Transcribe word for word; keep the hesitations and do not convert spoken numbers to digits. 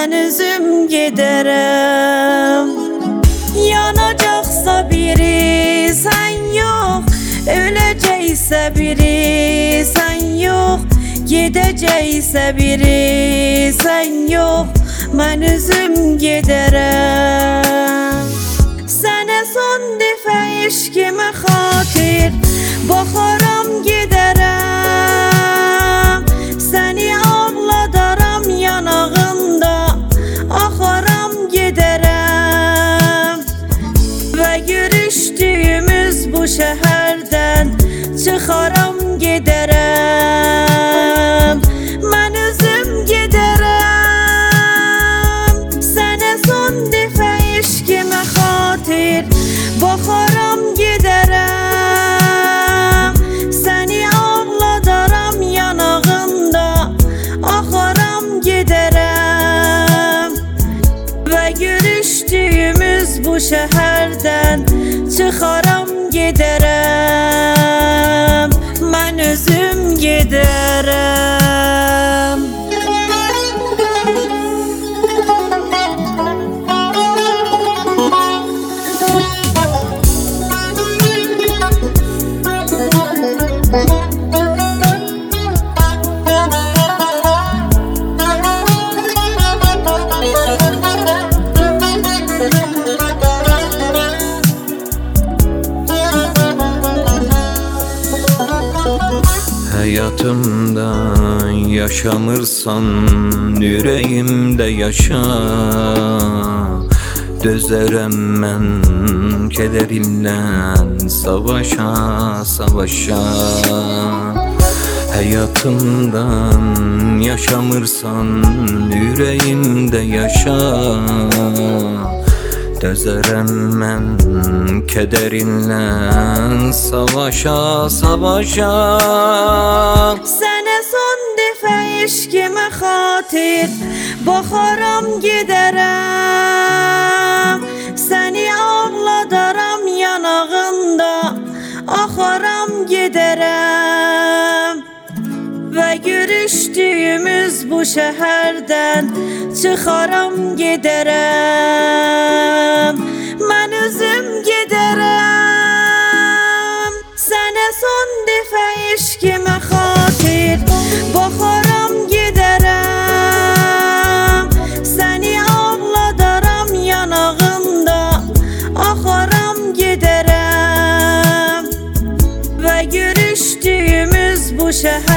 mən üzüm gedərəm. Yanacaqsa biri sən yox, öləcəksə biri sən yox, gedəcəksə biri sən yox, mən üzüm gedərəm. Sənə son dəfə eşqimə xatir baxaram gedərəm. Səni ağladaram yanağında, axaram gedərəm. Və görüşdüyümüz bu şəhərdən çıxaram gedərəm. Mən üzüm gedərəm. Sənə son dəfə eşqimə xatir baxaram gedərəm. Səni ağladaram yanağında, axaram gedərəm. Və görüşdüyümüz bu şəhərdən çıxaram gedərəm. Mən özüm gedərəm. Hayatımda yaşamırsan yüreğimdə yaşa. Dözərəm mən kədərinlə savaşa, savaşa. Hayatımdan yaşamırsan yüreğimdə yaşa. Dözərəm mən kədərinlə savaşa, savaşa. Sənə son dəfə eşqimə xatir baxaram gedərəm. Səni ağladaram yanağında, axaram gedərəm. Və görüşdüyümüz bu şəhərdən çıxaram gedərəm. Mən özüm gedərəm. Sənə son dəfə eşqimə xatir baxaram gedərəm. Səni ağladaram yanağında, axaram gedərəm. Və görüşdüyümüz bu şəhər